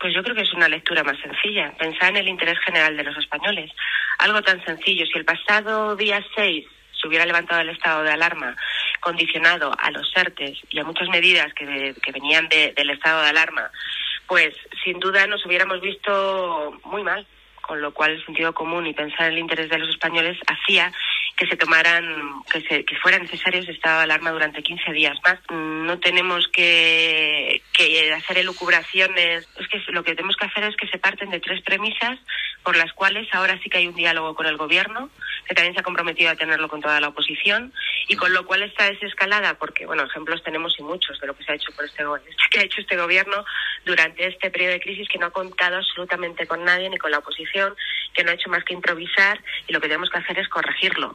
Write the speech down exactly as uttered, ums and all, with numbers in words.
Pues yo creo que es una lectura más sencilla, pensar en el interés general de los españoles. Algo tan sencillo, si el pasado día seis se hubiera levantado el estado de alarma condicionado a los ERTEs y a muchas medidas que, que venían de, del estado de alarma, pues sin duda nos hubiéramos visto muy mal, con lo cual el sentido común y pensar en el interés de los españoles hacía que se tomaran, que, se, que fuera necesario ese estado de alarma durante quince días más. No tenemos que, que hacer elucubraciones, es que lo que tenemos que hacer es que se parten de tres premisas por las cuales ahora sí que hay un diálogo con el gobierno, que también se ha comprometido a tenerlo con toda la oposición, y con lo cual esta desescalada, porque bueno, ejemplos tenemos y muchos de lo que se ha hecho por este que ha hecho este gobierno durante este periodo de crisis, que no ha contado absolutamente con nadie ni con la oposición, que no ha hecho más que improvisar, y lo que tenemos que hacer es corregirlo.